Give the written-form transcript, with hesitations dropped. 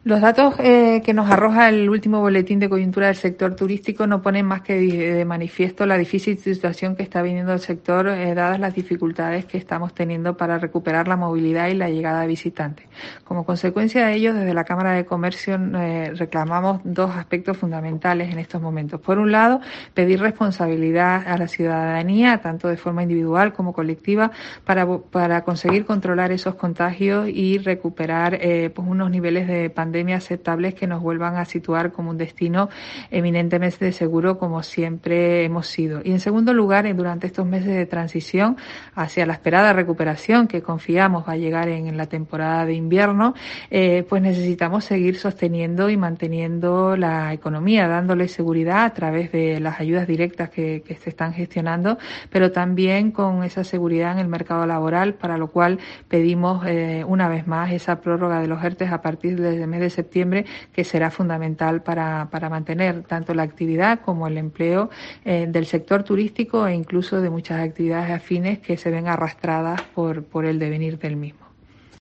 Los datos que nos arroja el último boletín de coyuntura del sector turístico no ponen más que de manifiesto la difícil situación que está viviendo el sector, dadas las dificultades que estamos teniendo para recuperar la movilidad y la llegada de visitantes. Como consecuencia de ello, desde la Cámara de Comercio reclamamos dos aspectos fundamentales en estos momentos. Por un lado, pedir responsabilidad a la ciudadanía, tanto de forma individual como colectiva, para conseguir controlar esos contagios y recuperar pues unos niveles de pandemia aceptables que nos vuelvan a situar como un destino eminentemente seguro, como siempre hemos sido. Y en segundo lugar, durante estos meses de transición hacia la esperada recuperación que confiamos va a llegar en la temporada de invierno, pues necesitamos seguir sosteniendo y manteniendo la economía, dándole seguridad a través de las ayudas directas que se están gestionando, pero también con esa seguridad en el mercado laboral, para lo cual pedimos una vez más esa prórroga de los ERTE a partir del mes de septiembre, que será fundamental para mantener tanto la actividad como el empleo del sector turístico e incluso de muchas actividades afines que se ven arrastradas por el devenir del mismo.